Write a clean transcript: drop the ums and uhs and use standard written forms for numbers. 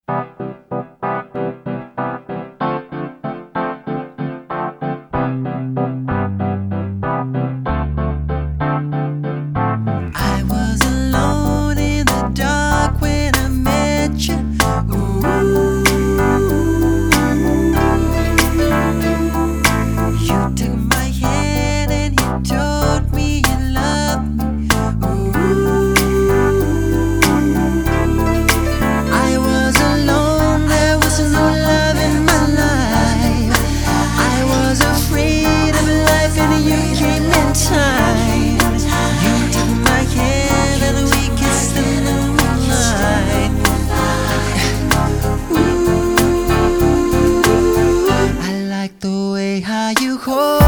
I was alone in the dark when I met you. Ooh. You took my hand and you told me you loved me. Ooh. I was alone, there was no love in my life. I was afraid of life and you came in time. You took my hand and we kissed in the moonlight. Ooh, I like the way how you hold